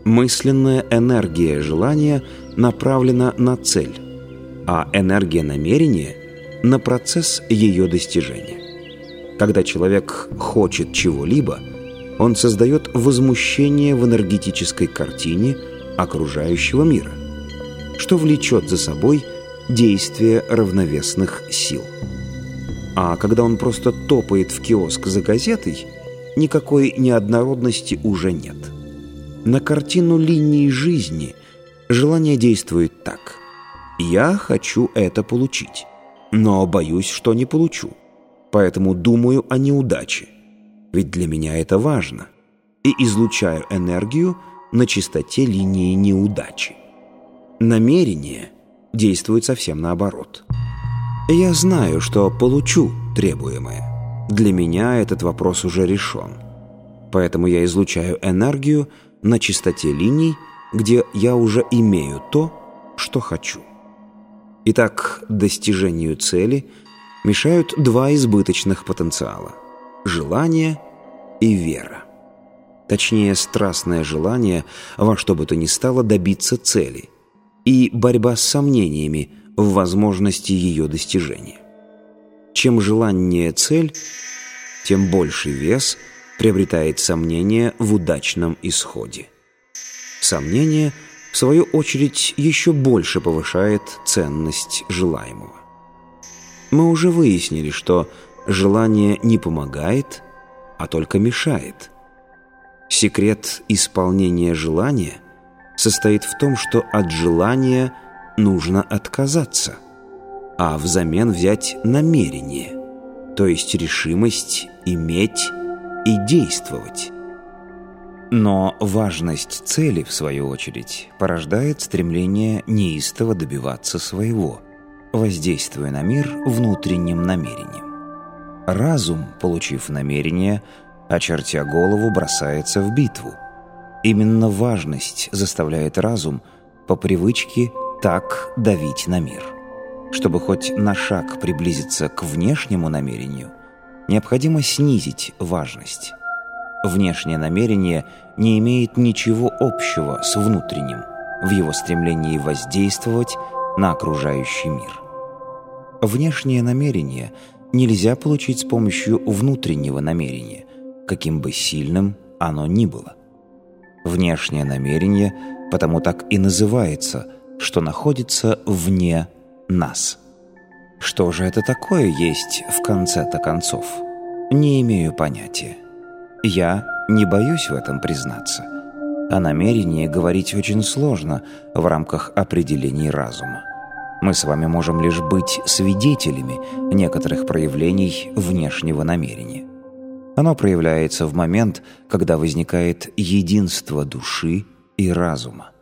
Мысленная энергия желания направлена на цель, а энергия намерения – на процесс ее достижения. Когда человек хочет чего-либо, он создает возмущение в энергетической картине окружающего мира, что влечет за собой действие равновесных сил. А когда он просто топает в киоск за газетой, никакой неоднородности уже нет. На картину линии жизни желание действует так: «Я хочу это получить, но боюсь, что не получу, поэтому думаю о неудаче, ведь для меня это важно, и излучаю энергию на частоте линии неудачи». Намерение действует совсем наоборот. Я знаю, что получу требуемое. Для меня этот вопрос уже решен. Поэтому я излучаю энергию на частоте линий, где я уже имею то, что хочу. Итак, достижению цели мешают два избыточных потенциала – желание и вера. Точнее, страстное желание во что бы то ни стало добиться цели и борьба с сомнениями в возможности ее достижения. Чем желаннее цель, тем больший вес приобретает сомнение в удачном исходе. Сомнение, в свою очередь, еще больше повышает ценность желаемого. Мы уже выяснили, что желание не помогает, а только мешает. Секрет исполнения желания состоит в том, что от желания нужно отказаться, а взамен взять намерение, то есть решимость иметь и действовать. Но важность цели, в свою очередь, порождает стремление неистово добиваться своего, воздействуя на мир внутренним намерением. Разум, получив намерение, очертя голову, бросается в битву. Именно важность заставляет разум по привычке так давить на мир. Чтобы хоть на шаг приблизиться к внешнему намерению, необходимо снизить важность. Внешнее намерение не имеет ничего общего с внутренним в его стремлении воздействовать на окружающий мир. Внешнее намерение нельзя получить с помощью внутреннего намерения, каким бы сильным оно ни было. Внешнее намерение потому так и называется, что находится вне нас. Что же это такое есть в конце-то концов? Не имею понятия. Я не боюсь в этом признаться. О намерении говорить очень сложно в рамках определений разума. Мы с вами можем лишь быть свидетелями некоторых проявлений внешнего намерения. Оно проявляется в момент, когда возникает единство души и разума.